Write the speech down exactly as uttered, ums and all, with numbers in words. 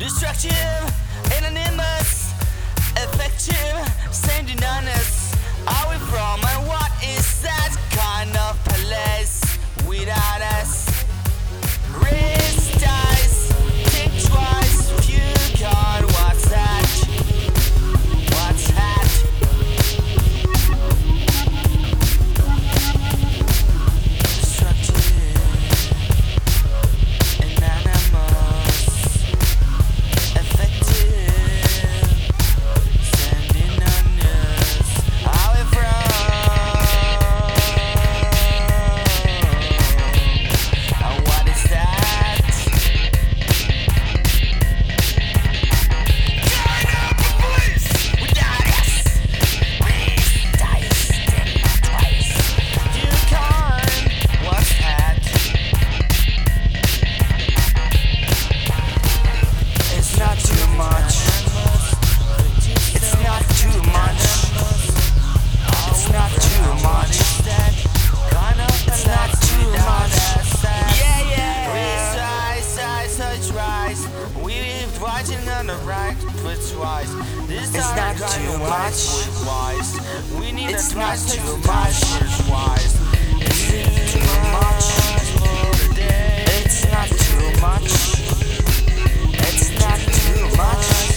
Destructive, anonymous, effective, standing honest. Are we from and what is that kind of place without us? Raise dice, think twice, few God, what's that? What's that? Destructive, anonymous, effective, standing honest. Are we from and what is that? Turn up the police without us. Raise dice, think twice. You can't, what's that? It's not too much. It's not too much. It's not too much. It's not too much. Yeah, yeah. We rise, rise, rise, rise. We live watching on the right foot twice. This It's not too much. Wise. We need It's a not twice, too twice, wise. It's too much. It's not too much. It's not too much.